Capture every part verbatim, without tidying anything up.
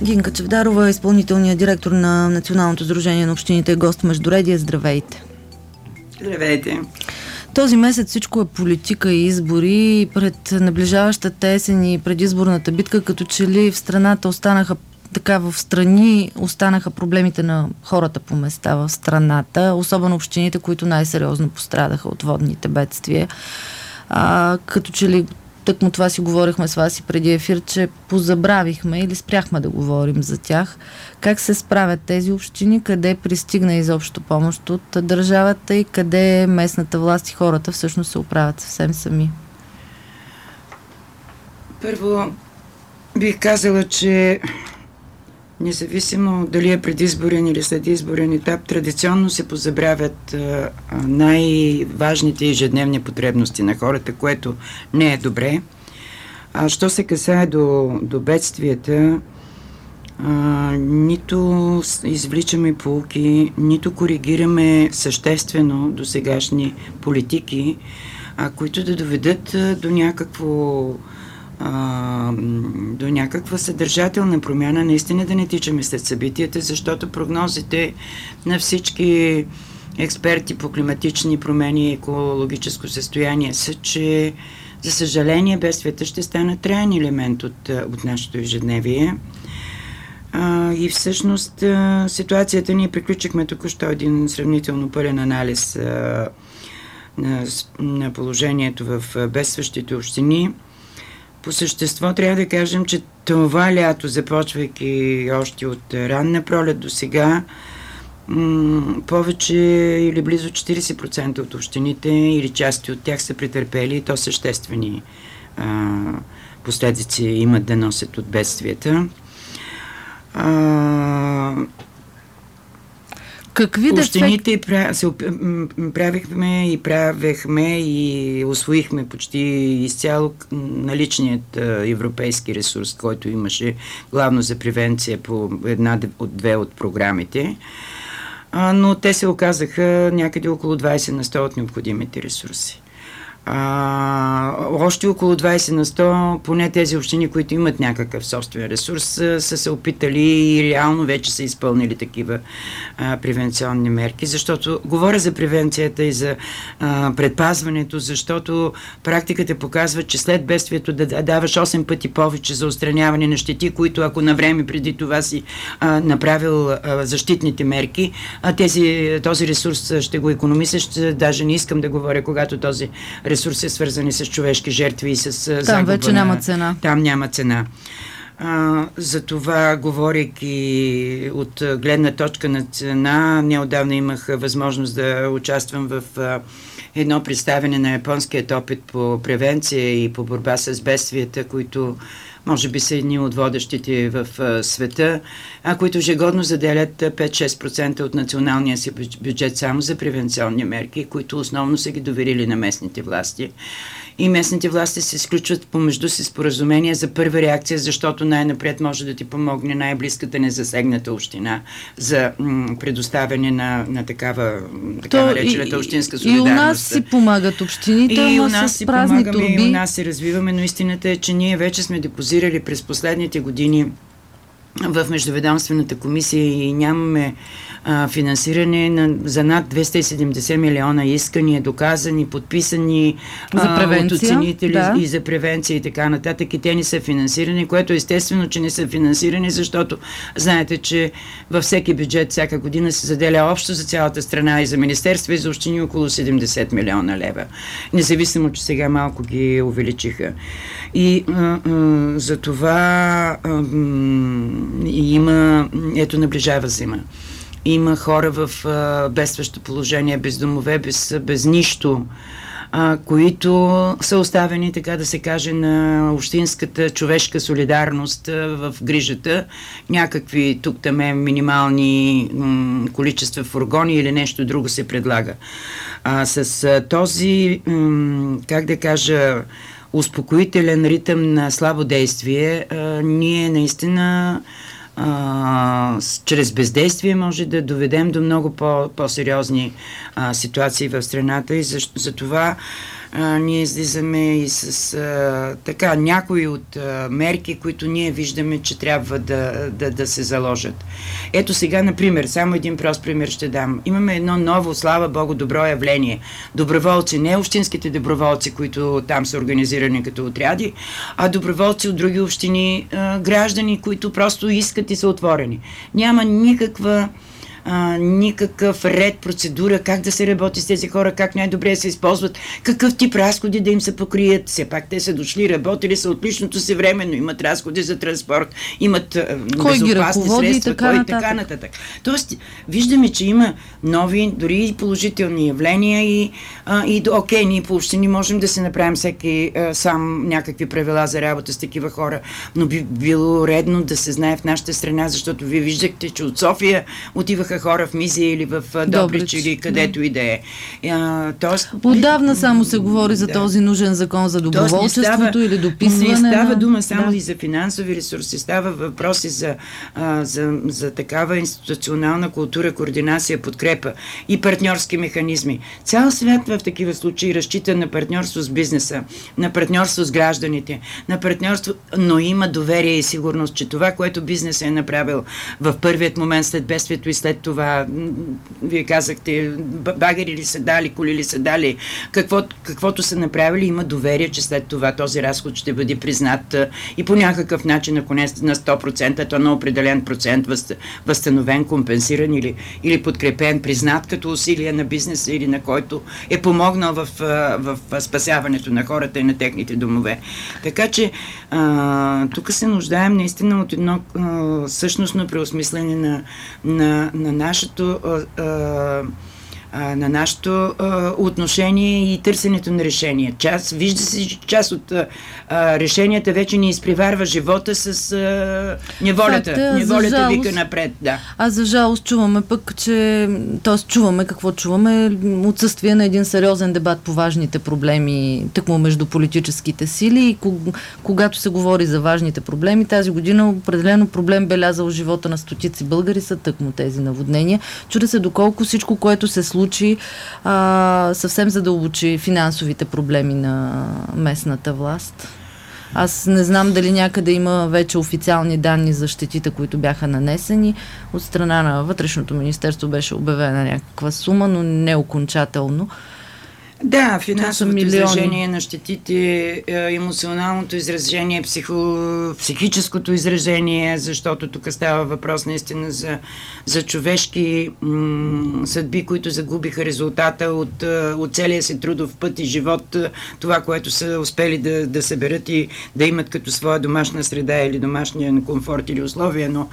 Гинка Чавдарова, изпълнителният директор на Националното сдружение на общините, е гост Междуредие. Здравейте! Здравейте! Този месец всичко е политика и избори. Пред наближаващата есен и предизборната битка, като че ли в страната останаха така в страни, останаха проблемите на хората по места в страната, особено общините, които най-сериозно пострадаха от водните бедствия. А, като че ли тъкмо това си говорихме с вас и преди ефир, че позабравихме или спряхме да говорим за тях. Как се справят тези общини, къде пристигна изобщо помощ от държавата и къде местната власт и хората всъщност се оправят съвсем сами? Първо бих казала, че независимо дали е предизборен или следизборен етап, традиционно се позабравят а, най-важните ежедневни потребности на хората, което не е добре. А що се касае до, до бедствията, а, нито извличаме поуки, нито коригираме съществено до сегашни политики, а, които да доведат а, до някакво А, до някаква съдържателна промяна, наистина да не тичаме след събитията, защото прогнозите на всички експерти по климатични промени и екологическо състояние са, че за съжаление бедствията ще станат траен елемент от, от нашето ежедневие. А, и всъщност а, ситуацията, ние приключихме току-що един сравнително пълен анализ а, на, на положението в бедстващите общини. По същество трябва да кажем, че това лято, започвайки още от ранна пролет до сега, м- повече или близо четирийсет процента от общините или части от тях са претърпели, и то съществени а, последици имат да носят от бедствията. А, Какви Общините дефект... се правихме и правехме и усвоихме почти изцяло наличният европейски ресурс, който имаше главно за превенция по една от две от програмите, но те се оказаха някъде около двайсет на сто от необходимите ресурси. А, още около двайсет на сто, поне тези общини, които имат някакъв собствен ресурс, са, са се опитали и реално вече са изпълнили такива а, превенционни мерки, защото говоря за превенцията и за а, предпазването, защото практиката показва, че след бедствието да даваш осем пъти повече за отстраняване на щети, които ако на време преди това си а, направил а, защитните мерки, а тези, този ресурс ще го икономисаш, даже не искам да говоря, когато този ресурси, свързани с човешки жертви и с загуба. Там вече няма цена. Там няма цена. А, за това, говорейки от гледна точка на цена, неотдавна имах възможност да участвам в а, едно представяне на японският опит по превенция и по борба с бедствията, които може би са едни от водещите в а, света, а които ежегодно заделят пет-шест процента от националния си бюджет само за превенционни мерки, които основно са ги доверили на местните власти. И местните власти се изключват помежду си споразумения за първа реакция, защото най-напред може да ти помогне най-близката незасегната община за м- предоставяне на, на такава, така наречената общинска солидарност. И у нас си помагат общините, и но у нас с си празни помагаме, турби. и у нас се развиваме, но истината е, че ние вече сме депозирали през последните години в Междуведомствената комисия и нямаме а, финансиране на, за над двеста и седемдесет милиона искания, доказани, подписани за превенция, а, от оценители да. И за превенция и така нататък. И те не са финансирани, което естествено, че не са финансирани, защото знаете, че във всеки бюджет всяка година се заделя общо за цялата страна и за министерство и за общини около седемдесет милиона лева. Независимо, че сега малко ги увеличиха. И а, а, за това а, и има, ето наближава зима. Има хора в а, бедстващо положение, без домове, без, без нищо, а, които са оставени, така да се каже, на общинската човешка солидарност а, в грижата. Някакви тук-таме минимални м- количества фургони или нещо друго се предлага. А, с а, този, м- как да кажа, успокоителен ритъм на слабо действие, а, ние наистина а, с, чрез бездействие може да доведем до много по, по-сериозни а, ситуации в страната и за, за това а, ние излизаме и с а, така някои от а, мерки, които ние виждаме, че трябва да, да, да се заложат. Ето сега, например, само един прост пример ще дам. Имаме едно ново, слава Богу, добро явление. Доброволци, не общинските доброволци, които там са организирани като отряди, а доброволци от други общини, а, граждани, които просто искат и са отворени. Няма никаква А, никакъв ред, процедура, как да се работи с тези хора, как най-добре да се използват, какъв тип разходи да им се покрият. Все пак те са дошли, работили са от личното си време, но имат разходи за транспорт, имат а, безопасни средства, и така, кой и така нататък. Тоест, виждаме, че има нови, дори и положителни явления и, а, и окей, ние по общини можем да се направим всеки а, сам някакви правила за работа с такива хора, но би било редно да се знае в нашата страна, защото вие виждахте, че от София отиваха хора в Мизия или в Добрич, Добрич или където да. и да е. Тоест, отдавна само се говори за да. този нужен закон за доброволчеството или дописване. Не става на... дума само да. и за финансови ресурси, става въпроси за, а, за, за такава институционална култура, координация, подкрепа и партньорски механизми. Цял свят в такива случаи разчита на партньорство с бизнеса, на партньорство с гражданите, на партньорство, но има доверие и сигурност, че това, което бизнесът е направил в първият момент след бедствието и след това, вие казахте, багери ли са дали, коли ли са дали, какво, каквото са направили, има доверие, че след това този разход ще бъде признат и по някакъв начин, ако не на сто процента, то на определен процент възстановен, компенсиран или, или подкрепен, признат като усилие на бизнеса или на който е помогнал в, в, в спасяването на хората и на техните домове. Така че а, тук се нуждаем наистина от едно а, същностно преосмислене на, на, на нашето а, а, на нашето а, отношение и търсенето на решения. Част, вижда се, че част от а, решенията вече ни изпреварва живота с а, неволята. Факта, неволята жалост, вика напред. Да. А за жалост чуваме пък, че т.е. чуваме какво чуваме, отсъствие на един сериозен дебат по важните проблеми, тъкмо между политическите сили и когато се говори за важните проблеми, тази година определено проблем белязал живота на стотици българи са тъкмо тези наводнения. Чудя се доколко всичко, което се случи а, съвсем задълбочи финансовите проблеми на местната власт. Аз не знам дали някъде има вече официални данни за щетите, които бяха нанесени. От страна на Вътрешното министерство беше обявена някаква сума, но не окончателно. Да, финансовото изражение на щетите, емоционалното изражение, психо, психическото изражение, защото тук става въпрос наистина за, за човешки м- съдби, които загубиха резултата от, от целия си трудов път и живот, това, което са успели да, да съберат и да имат като своя домашна среда или домашния комфорт или условия, но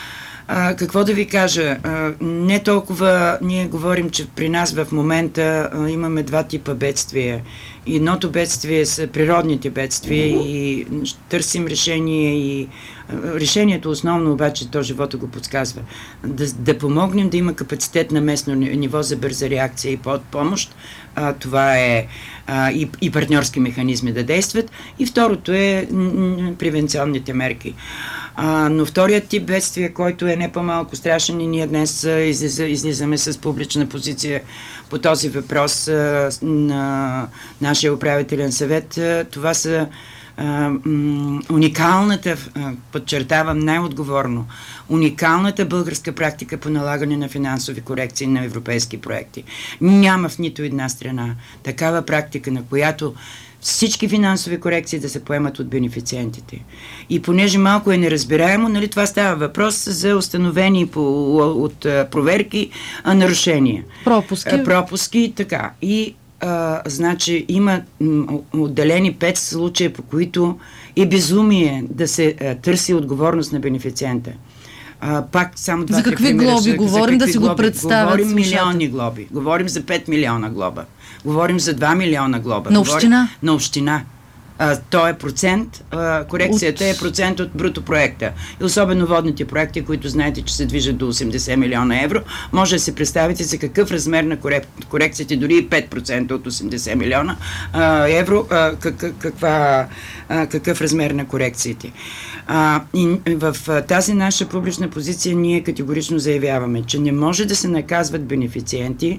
А, какво да ви кажа? А, не толкова ние говорим, че при нас в момента а, имаме два типа бедствия. Едното бедствие са природните бедствия и търсим решение и а, решението основно обаче, то живота го подсказва. Да, да помогнем да има капацитет на местно ниво за бърза реакция и помощ. А, това е а, и, и партньорски механизми да действат. И второто е м- превенционните мерки. А, но вторият тип бедствие, който е не по-малко страшен и ние днес а, излиза, излизаме с публична позиция по този въпрос а, на нашия управителен съвет, а, това са а, м- уникалната, а, подчертавам най-отговорно, уникалната българска практика по налагане на финансови корекции на европейски проекти. Няма в нито една страна такава практика, на която всички финансови корекции да се поемат от бенефициентите. И понеже малко е неразбираемо, нали, това става въпрос за установени по, от проверки а, нарушения. Пропуски. А, пропуски, така. И а, значи има м, отделени пет случая, по които е безумие да се а, търси отговорност на бенефициента. А, пак само два, за какви глоби за, говорим, за да си глоби? го представят Говорим слушата. Милионни глоби. Говорим за пет милиона глоба. Говорим за два милиона глоба. На община? Говорим, на община. А, то е процент, а, корекцията от... е процент от бруто проекта. И особено водните проекти, които знаете, че се движат до осемдесет милиона евро, може да се представите за какъв размер на корек... корекцията, дори и пет процента от осемдесет милиона а, евро, а, как, каква, а, какъв размер на корекциите. А, и в а, тази наша публична позиция ние категорично заявяваме, че не може да се наказват бенефициенти,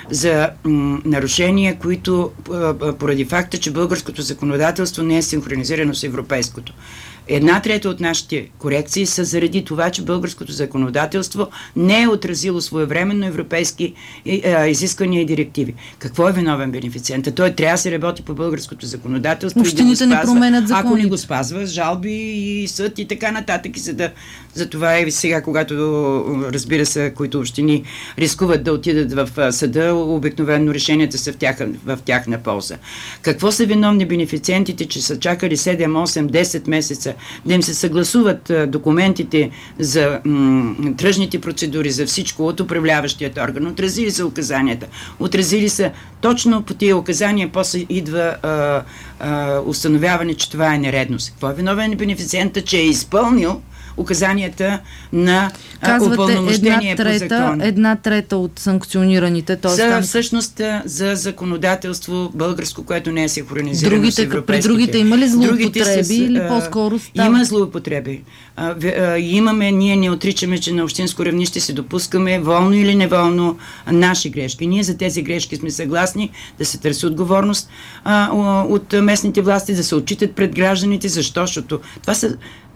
за м, нарушения, които а, поради факта, че българското законодателство не е синхронизирано с европейското. Една трета от нашите корекции са заради това, че българското законодателство не е отразило своевременно европейски е, изисквания и директиви. Какво е виновен бенефициента? Той трябва да се работи по българското законодателство. Общините и да не променят законите. Ако не го спазва, жалби и съд и така нататък. И за да, за това и сега, когато, разбира се, които общини рискуват да отидат в съда, обикновено решенията са в, тях, в тяхна полза. Какво са виновни бенефициентите, че са чакали седем, осем, десет месеца да им се съгласуват а, документите за м, тръжните процедури, за всичко от управляващият орган. Отразили са указанията. Отразили са точно по тия указания, после идва а, а, установяване, че това е нередност. Какво е виновен бенефициента, че е изпълнил указанията на упълномощение по закон. Една трета от санкционираните. За там... всъщност за законодателство българско, което не е синхронизирано другите, с европейските. При другите има ли злоупотреби с, или по-скоро става? Има злоупотреби. А, а, имаме, ние не отричаме, че на общинско равнище се допускаме волно или неволно наши грешки. Ние за тези грешки сме съгласни да се търси отговорност а, от местните власти, да се отчитат пред гражданите. Защо? Защото това са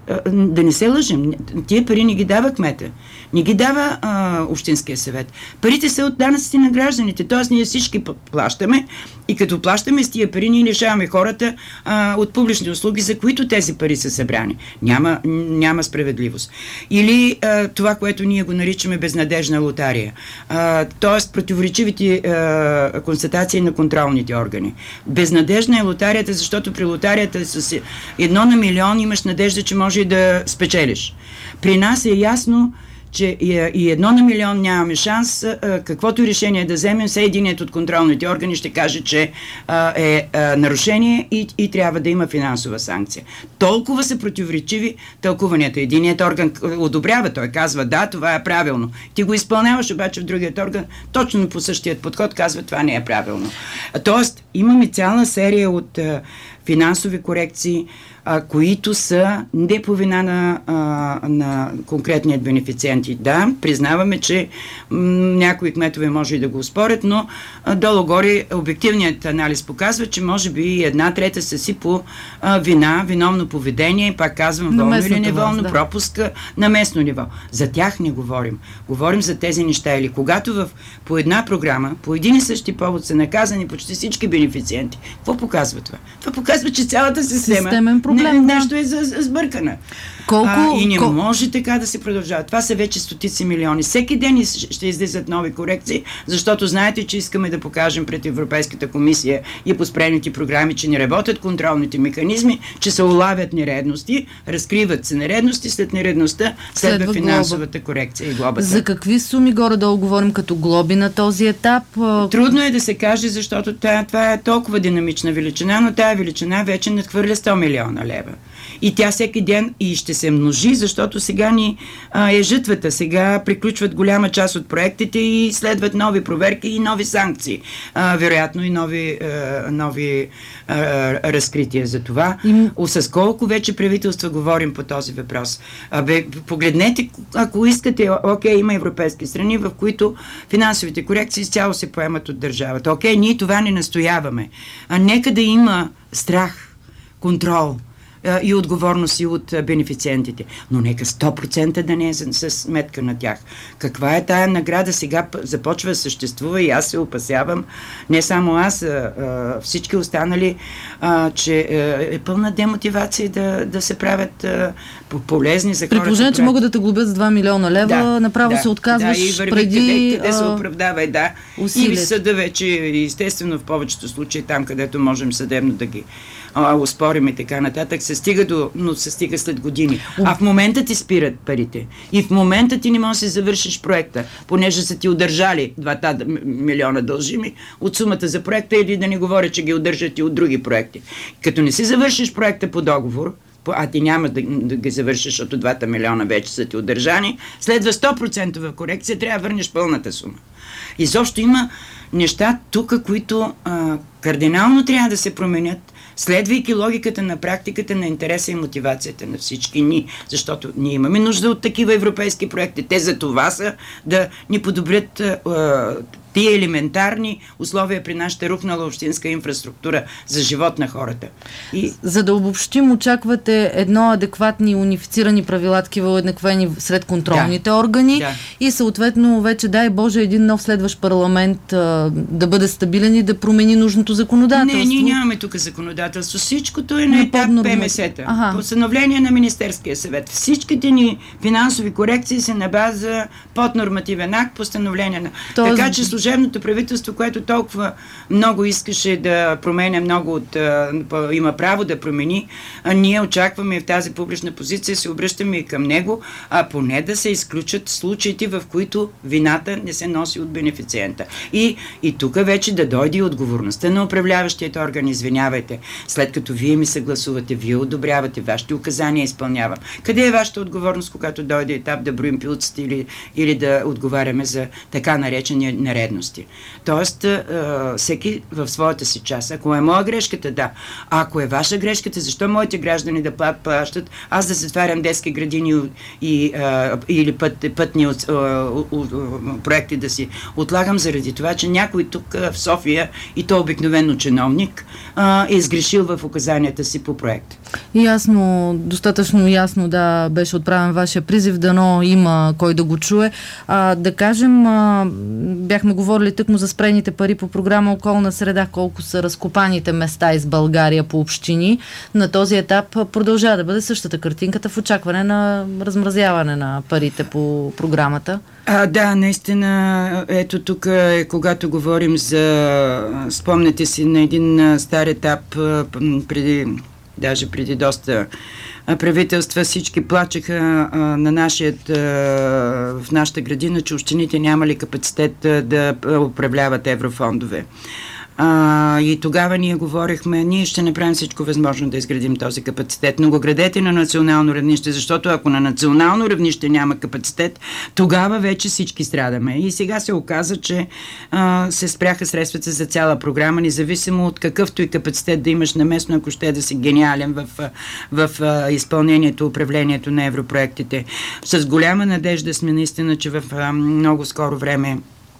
да не се лъжим. Тия пари не ги дава кмета. Не ги дава а, Общинския съвет. Парите са от данъците на гражданите. Тоест ние всички плащаме и като плащаме с тия пари, ние лишаваме хората а, от публични услуги, за които тези пари са събрани. Няма, няма справедливост. Или а, това, което ние го наричаме безнадежна лотария. А, тоест противоречивите а, констатации на контролните органи. Безнадежна е лотарията, защото при лотарията с едно на милион имаш надежда, че може да спечелиш. При нас е ясно, че и едно на милион нямаме шанс, каквото решение да вземем, все единият от контролните органи ще каже, че е нарушение и, и трябва да има финансова санкция. Толкова са противоречиви тълкуванията. Единият орган одобрява, той казва, да, това е правилно. Ти го изпълняваш, обаче в другият орган точно по същият подход казва, това не е правилно. Тоест, имаме цяла серия от финансови корекции, а, които са не по вина на, а, на конкретният бенефициент. Да, признаваме, че м, някои кметове може и да го спорят, но а, долу-горе обективният анализ показва, че може би една трета са си по а, вина, виновно поведение, пак казвам, волно или неволно, да. Пропуска на местно ниво. За тях не говорим. Говорим за тези неща. Или когато в, по една програма, по един и същи повод са наказани почти всички бенефициенти. Какво показва това? Това показва, че цялата система не, да. нещо е сбъркана. Колко, а, и не кол... може така да се продължава. Това са вече стотици милиони. Всеки ден ще излизат нови корекции, защото знаете, че искаме да покажем пред Европейската комисия и по спрените програми, че не работят контролните механизми, че се улавят нередности, разкриват се нередности, след нередността следва, следва финансовата глоба. Корекция и глобата. За какви суми горе-долу говорим като глоби на този етап? Трудно е да се каже, защото това, това е толкова динамична величина, но тая величина вече надхвърля сто милиона лева. И тя всеки ден и ще се множи, защото сега ни а, е жътвата. Сега приключват голяма част от проектите и следват нови проверки и нови санкции. А, вероятно и нови, а, нови а, разкрития за това. И... С колко вече правителства говорим по този въпрос. А, бе, погледнете, ако искате, окей, има европейски страни, в които финансовите корекции изцяло се поемат от държавата. Окей, ние това не настояваме. А нека да има страх, контрол и отговорност и от бенефициентите. Но нека сто процента да не е с сметка на тях. Каква е тая награда? Сега започва да съществува и аз се опасявам, не само аз, а, всички останали, а, че е пълна демотивация да, да се правят а, полезни за хората. При положение, че могат да те глобят с два милиона лева, да, направо да, се отказваш да, и преди... Къде, къде се оправдава, да. Усилият. И в съда вече, естествено в повечето случаи, там където можем съдебно да ги успорим и така нататък, се стига до, но се стига след години. А в момента ти спират парите. И в момента ти не можеш да си завършиш проекта, понеже са ти удържали двата милиона дължими от сумата за проекта, или да не говоря, че ги удържат и от други проекти. Като не си завършиш проекта по договор, а ти няма да, да ги завършиш, защото двата милиона вече са ти удържани, следва сто процента корекция, трябва да върнеш пълната сума. Изобщо има неща тук, които а, кардинално трябва да се променят, следвайки логиката на практиката на интереса и мотивацията на всички ни, защото ние имаме нужда от такива европейски проекти. Те за това са да ни подобрят а, тия елементарни условия при нашата рухнала общинска инфраструктура за живот на хората. И... За да обобщим, очаквате едно адекватни, унифицирани правила, такива уеднаквени сред контролните да. органи да. и съответно вече, дай Боже, един нов следващ парламент а, да бъде стабилен и да промени нужното законодателство. Не, ние нямаме тук законодателство. Всичкото е на етап П М С-та. Ага. Постановление на Министерския съвет. Всичките ни финансови корекции са на база поднормативен акт, постановление на... Този... Така че служебното правителство, което толкова много искаше да променя много от... има право да промени, а ние очакваме в тази публична позиция, се обръщаме и към него, а поне да се изключат случаите, в които вината не се носи от бенефициента. И, и тук вече да дойде отговорността на управляващият орган. Извинявайте, след като вие ми съгласувате, вие одобрявате, вашите указания изпълнявам. Къде е вашата отговорност, когато дойде етап да броим пилците или, или да отговаряме за така наречени нередности? Тоест, а, всеки в своята си част. Ако е моя грешката, да. А ако е ваша грешката, защо моите граждани да плащат, аз да затварям детски градини и, а, или път, пътни а, а, проекти да си отлагам заради това, че някой тук в София, и то обикновено чиновник, а, е изгрешил в указанията си по проект. Ясно, достатъчно ясно да беше отправен вашия призив, дано има кой да го чуе. А, да кажем, а, бяхме говорили тъкмо за спрените пари по програма Околна среда, колко са разкопаните места из България по общини. На този етап продължава да бъде същата картинката в очакване на размразяване на парите по програмата. А, да, наистина, ето тук е, когато говорим за, спомняте си на един стар етап преди, даже преди доста правителства, всички плачеха а, на нашият, а, в нашата градина, че общините нямали капацитет а, да управляват еврофондове. А, и тогава ние говорихме, ние ще направим всичко възможно да изградим този капацитет, но го градете на национално равнище, защото ако на национално равнище няма капацитет, тогава вече всички страдаме. И сега се оказа, че а, се спряха средствата за цяла програма, независимо от какъвто и капацитет да имаш на местно, ако ще да си гениален в, в, в изпълнението, управлението на европроектите. С голяма надежда сме наистина, че в а, много скоро време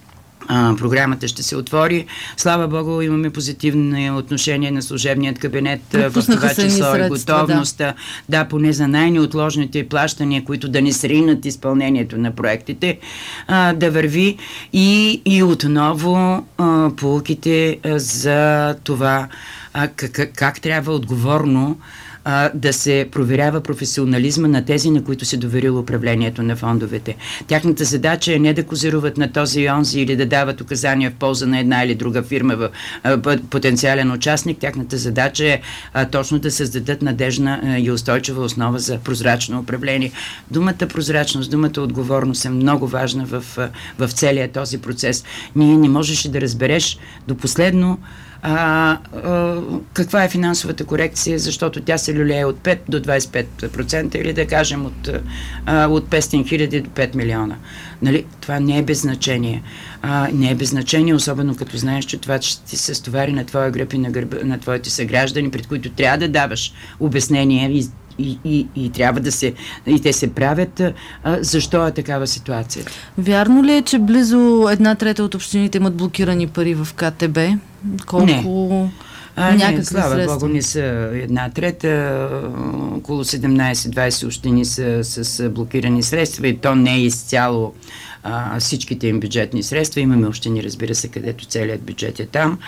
А, програмата ще се отвори. Слава Богу, имаме позитивно отношение на служебният кабинет в това число и готовността, да. да, поне за най-неотложните плащания, които да не сринат изпълнението на проектите, а, да върви и, и отново а, поуките а, за това а, как, как трябва отговорно а, да се проверява професионализма на тези, на които се доверило управлението на фондовете. Тяхната задача е не да козируват на този и онзи или да дават указания в полза на една или друга фирма в а, потенциален участник. Тяхната задача е а, точно да създадат надежна а, и устойчива основа за прозрачно управление. Думата прозрачност, думата отговорност е много важна в, в целия този процес. Ние не можеш да разбереш до последно А, а, каква е финансовата корекция, защото тя се люлее от пет до двадесет и пет процента или да кажем от, а, от петстотин хиляди до пет милиона. Нали? Това не е без значение. А, не е без значение, особено като знаеш, че това ще ти се стовари на твоя гръб и на гърба на твоите съграждани, пред които трябва да даваш обяснение и И, и, и трябва да се, и те се правят, а, защо е такава ситуация. Вярно ли е, че близо една трета от общините имат блокирани пари в К Т Б? Колко... А, не, слава средства? Богу, не са една трета, около седемнадесет-двадесет общини са с блокирани средства и то не е изцяло а, всичките им бюджетни средства. Имаме общини, разбира се, където целият бюджет е там,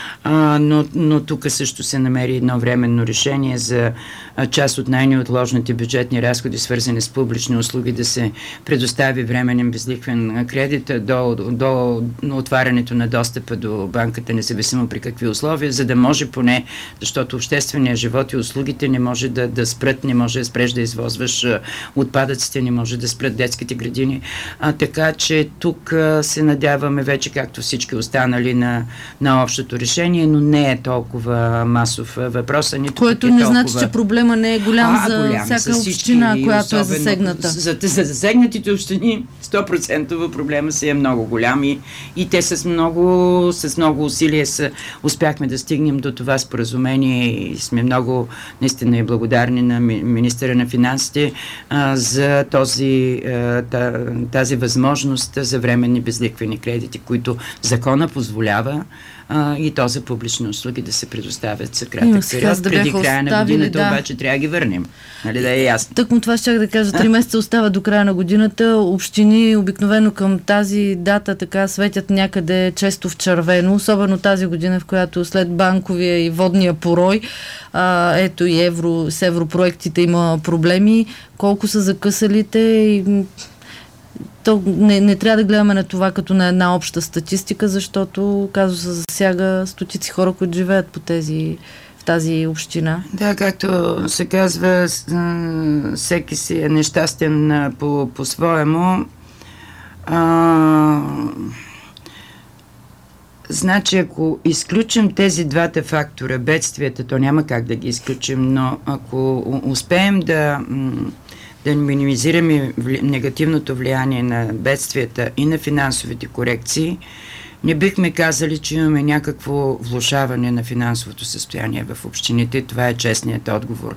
а, но, но тук също се намери едно временно решение за а, част от най-неотложните бюджетни разходи, свързани с публични услуги, да се предостави временен безлихвен кредит до, до, до отварянето на достъпа до банката, независимо при какви условия, за да може поне, защото общественият живот и услугите не може да, да спрат, не може да спреш да извозваш а, отпадъците, не може да спрат детските градини. А, така че тук а, се надяваме вече, както всички останали, на, на общото решение, но не е толкова масов въпрос. Което е не толкова... значи, че проблема не е голям а, за голям, всяка община, която е засегната. За, за засегнатите общини сто процента проблема си е много голям и, и те с много, с много усилия са, успяхме да стигнем до това споразумение и сме много наистина и благодарни на министъра на финансите а, за този, а, тази възможност възможност за временни безлихвени кредити, които закона позволява а, и то за публични услуги да се предоставят за кратък период. Да преди края на годината, да. обаче трябва да ги върнем. Нали, да е ясно. Тъкмо това ще да кажа. Три месеца остава до края на годината. Общини обикновено към тази дата така светят някъде често в червено, особено тази година, в която след банковия и водния порой, а, ето и евро, с европроектите има проблеми. Колко са закъсалите и то не, не трябва да гледаме на това като на една обща статистика, защото казва се засяга стотици хора, които живеят по тези, в тази община. Да, както се казва, всеки си е нещастен по, по-своему. А, значи, ако изключим тези двата фактора, бедствията, то няма как да ги изключим, но ако успеем да да минимизираме негативното влияние на бедствията и на финансовите корекции, не бихме казали, че имаме някакво влошаване на финансовото състояние в общините. Това е честният отговор.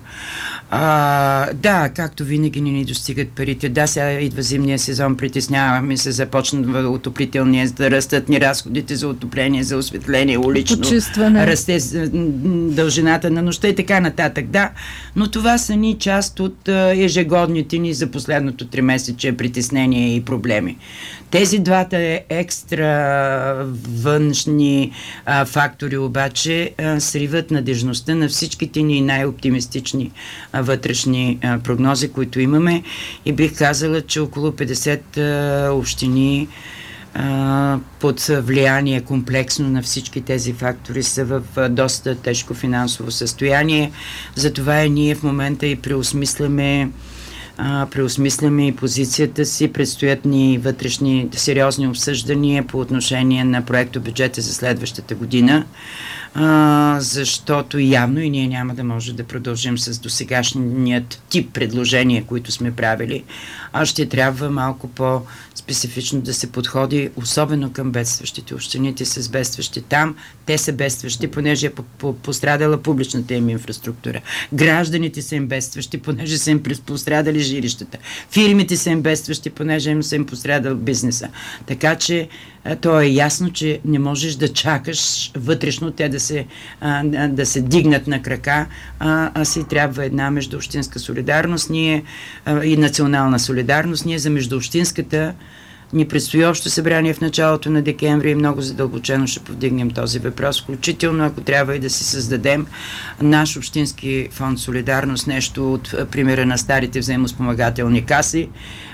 А, да, както винаги не ни достигат парите. Да, сега идва зимния сезон, притесняваме се, започнат отоплителния, да растат ни разходите за отопление, за осветление, улично. Почистване. Расте дължината на нощта и така нататък. Да, но това са ни част от ежегодните ни за последното три месече притеснения и проблеми. Тези двата екстра външни а, фактори обаче а, сриват надежността на всичките ни най-оптимистични а, вътрешни а, прогнози, които имаме, и бих казала, че около петдесет а, общини а, под влияние комплексно на всички тези фактори са в а, доста тежко финансово състояние. Затова и ние в момента и преосмисляме Uh, преосмисляме и позицията си. Предстоят ни вътрешни сериозни обсъждания по отношение на проекто бюджета за следващата година, uh, защото явно и ние няма да може да продължим с досегашният тип предложения, които сме правили, а ще трябва малко по-специфично да се подходи, особено към бедстващите. Общините с бедстващи там, те са бедстващи, понеже е пострадала публичната им инфраструктура. Гражданите са им бедстващи, понеже са им пострадали жилищата. Фирмите са им бедстващи, понеже им са им пострадал бизнеса. Така че то е ясно, че не можеш да чакаш вътрешно те да се, а, да се дигнат на крака, а, а си трябва една междуобщинска солидарност ние, а, и национална солидарност. Ние за междуобщинската ни предстои общо събрание в началото на декември и много задълбочено ще повдигнем този въпрос, включително ако трябва и да си създадем наш общински фонд солидарност, нещо от примера на старите взаимоспомагателни каси,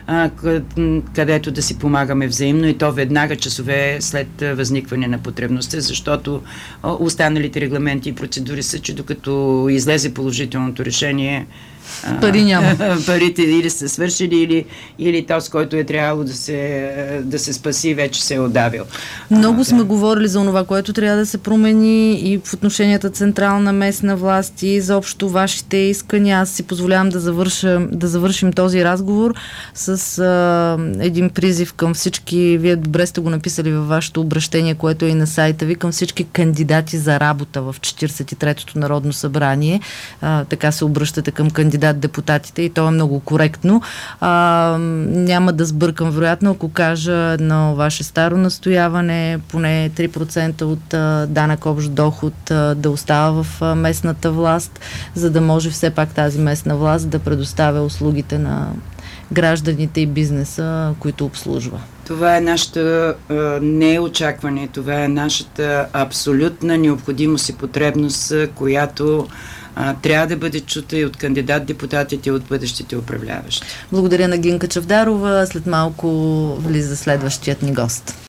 където да си помагаме взаимно, и то веднага, часове след възникване на потребността, защото останалите регламенти и процедури са, че докато излезе положителното решение, пари няма. Парите или са свършили, или, или то, с който е трябвало да се, да се спаси, вече се е отдавил. Много а, сме да. говорили за това, което трябва да се промени и в отношенията централна, местна власт, и заобщо вашите искания. Аз си позволявам да, завърша, да завършим този разговор с а, един призив към всички. Вие добре сте го написали във вашето обращение, което е и на сайта ви, към всички кандидати за работа в четиридесет и третото Народно събрание. А, така се обръщате към кандидат-депутатите и то е много коректно. А, няма да сбъркам, вероятно, ако кажа едно ваше старо настояване, поне три процента от а, данък общ доход а, да остава в а, местната власт, за да може все пак тази местна власт да предоставя услугите на гражданите и бизнеса, които обслужва. Това е нашата а, не очакване, това е нашата абсолютна необходимост и потребност, която а, трябва да бъде чута и от кандидат-депутатите, и от бъдещите управляващи. Благодаря на Гинка Чавдарова. След малко влиза следващият ни гост.